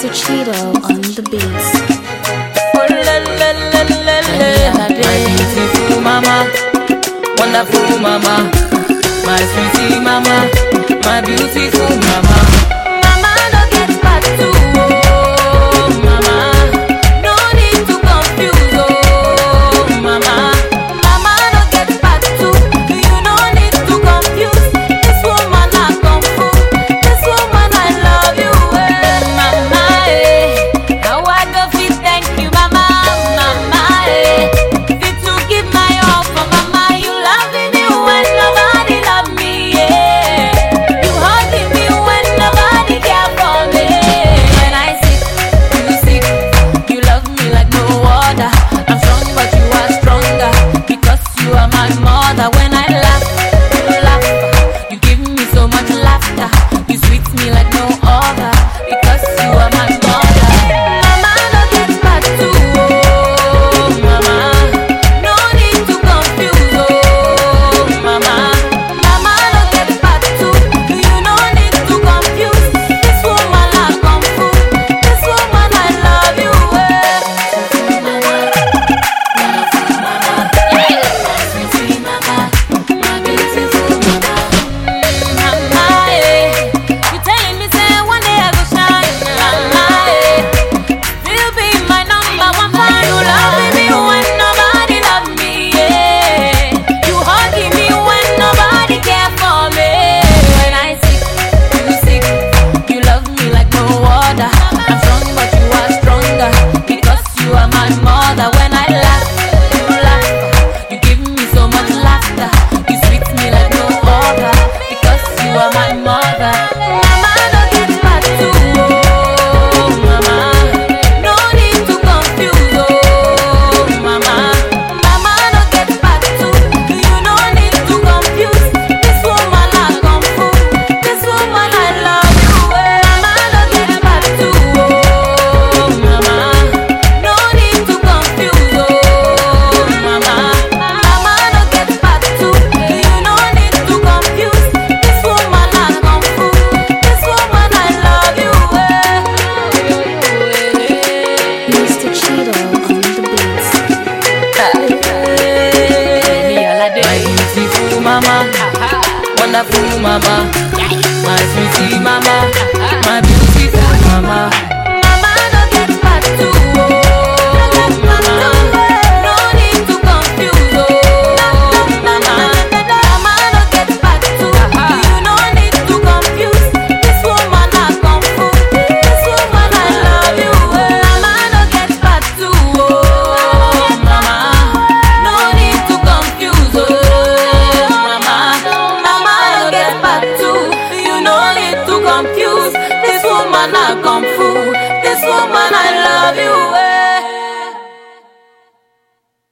Mr. Cheeto on the beats. Oh, my beautiful mama, wonderful mama, my sweetie mama, my beautiful mama. Mama no get back to oh, mama, no need to confuse oh, mama. Mama no get back to you, no need to confuse. This woman I come for, this woman I love you, mama. Now I go fit thank you, mama, mama. Fit to give my all for mama. You love me when nobody love me, You hugging me when nobody care for me. When I sick, you sick. You love me like no other. I'm strong, but you are stronger because you are my mother. When I laugh, you laugh. You give me so much laughter. You sweet me like no other because you are my mother. Mama, no get back to oh, mama. No need to confuse oh, mama. Mama, no get back to you. No need to confuse. This woman I come for. This woman I love you. Sweetie mama, my beautiful mama. Mama, you telling me say one day I go shine. Mama, still be my number one fan. You love me when nobody love me. You hugging me when nobody care for me. When I sick, you sick. You love me like no other. I'm strong, but you are stronger because you are my mother. When I laugh, you laugh. You give me so much laughter. You sweet me like no other because you are my mother. Mama, no get back to oh, mama. No need to confuse oh, mama. Mama, no get back to you. No need to confuse. This woman I come for. This woman I love you. Mama, no get back to oh, mama. No need to confuse oh, mama. Mama, no get back to you. No need to confuse. This woman I come for. This woman I love you. Mr. Cheeto on the beats. My beautiful mama, wonderful mama, my sweetie mama, my beautiful mama. Mama, no get back to oh, mama. No need to confuse oh, mama. Mama, no get back to you. No need to confuse. This woman I come for. This woman I love you. Mama, no get back to oh, mama. No need to confuse oh, mama. Mama, no get back to you. No need to confuse. This woman I come